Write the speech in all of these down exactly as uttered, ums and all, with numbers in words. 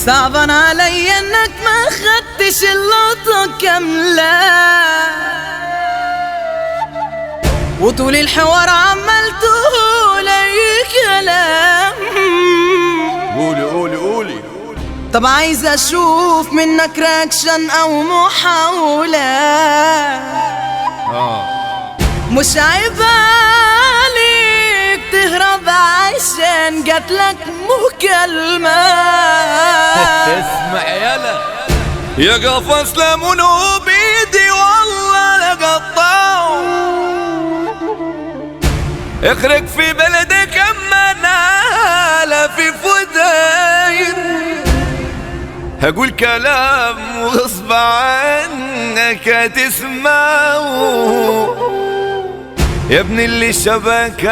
صعبان علي انك ما خدتش اللقطة كاملة، وطول الحوار عمال تقول اي كلام. قولي قولي قولي. طب عايز اشوف منك رياكشن او محاولة. اه مش عيب عليك تهرب عشان جاتلك مكالمة. اسمع يلا يا قفص ليمون وبيدي والله لقطعه، اخرج في بلدك اما ناله في فداير، هقول كلام وغصب عنك هتسمعه يا ابن اللي شبك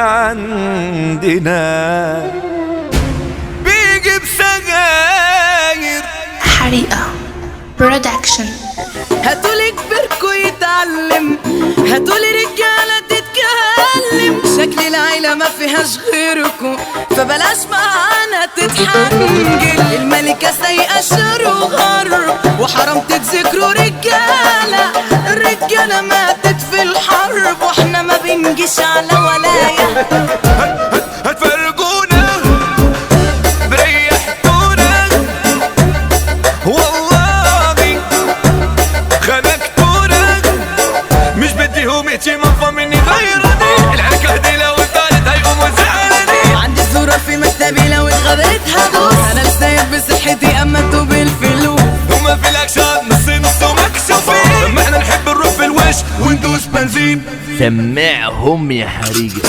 عندنا بيجي بسجاير. حريقة برودكشن. هاتولي كبركوا يتعلم، هاتولي رجالة تتكلم، شكل العيلة ما فيهاش غيركوا فبلاش معانا تتحنجل. الملكة سايقة شر وغر وحرام تتذكروا رجالة، الرجالة ماتت في الحرب واحنا ما بنجيش على ولاية. هتفرقونا بريحتونا والله خنقتونا، مش بديهم يتي مفا مني غيرني، العركة دي لو اتقالت هيقوموا زعلاني. عندي الزورة في مكتبي لو اتغديت هدوس، انا لسايق بصحتي اما انتو بالفلوس. هما في الاكشن نص نص ومكشوفين، لما احنا نحب نروح في الوش وندوس بنزين. سمعهم يا حريقة.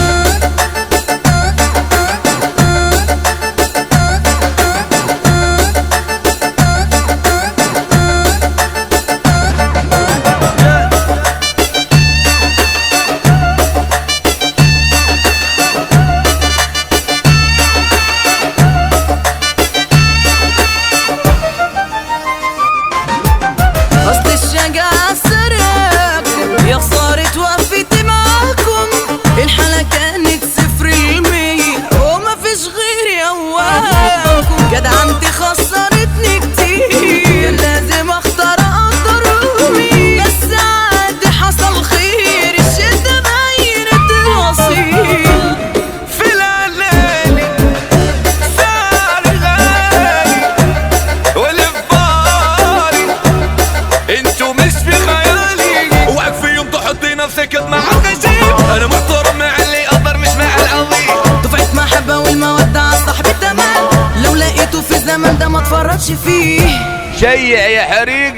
اصل الشجاعة سرقت يا خسارة وقفتي معاكم، الحالة كانت صفر المية وما فيش غيري هواكم. جدعنتي خسرتني كتير لازم اختار اقدروني، بس عادي حصل خير الشدة بينت الوصيل. في العلالي سعر غالي واللي في بالي انتو مش في خيالي، اوعك في يوم تحطي نفسك مع الغشيم، انا محترم مع اللي يقدر مش مع العظيم. دفعة محبة والمودة عالصاحب تمام، لو لقيته في الزمن ده ما اتفرجش فيه. شيع يا حريقة.